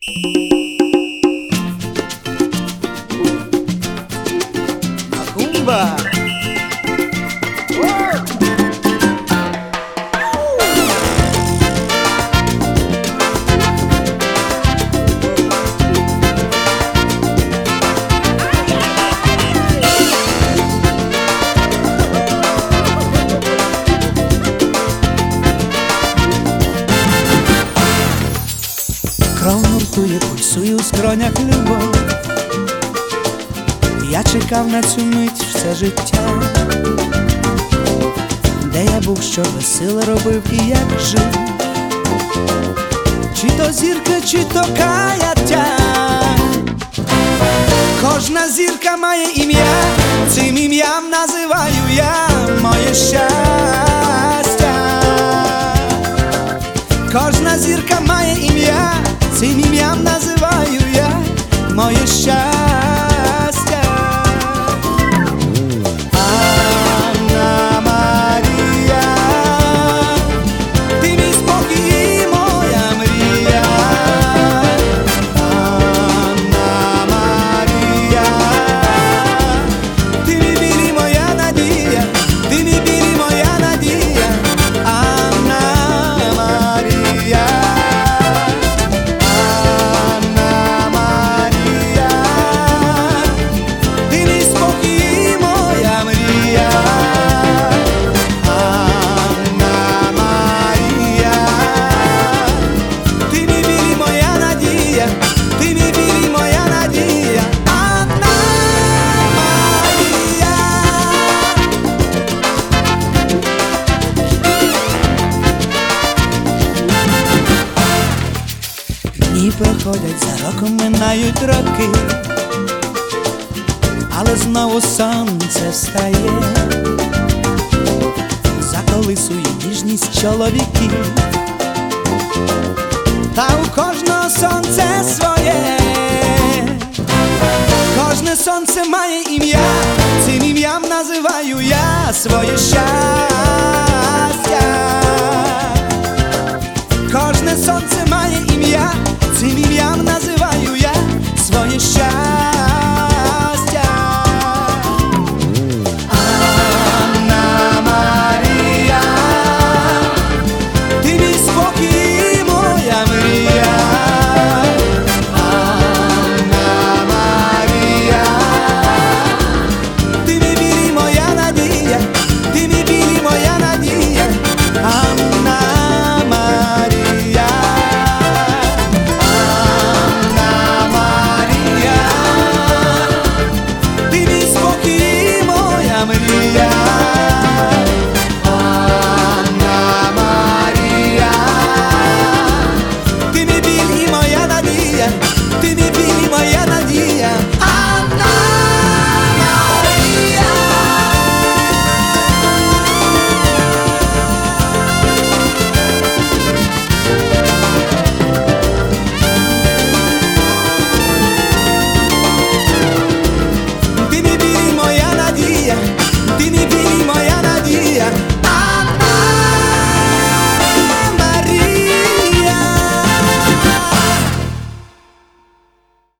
Macumba. Кров нуртує, пульсує у скронях любов. Я чекав на цю мить все життя, де я був, що весело робив і як жив. Чи то зірка, чи то каяття. Кожна зірка має ім'я, цим ім'ям називаю я моє щастя. Кожна зірка має ім'я, цим ім'ям називаю я моє щастя. Анна Марія, ти мій спокій і моя мрія. Анна Марія, ти мій біль і моя надія, ти мій біль і моя надія. Анна Марія. Дні проходять, за роком минають роки, але знову сонце встає, заколисує ніжність чоловіків. Та у кожного сонце своє, кожне сонце має ім'я, цим ім'ям називаю я своє щастя. Кожне сонце має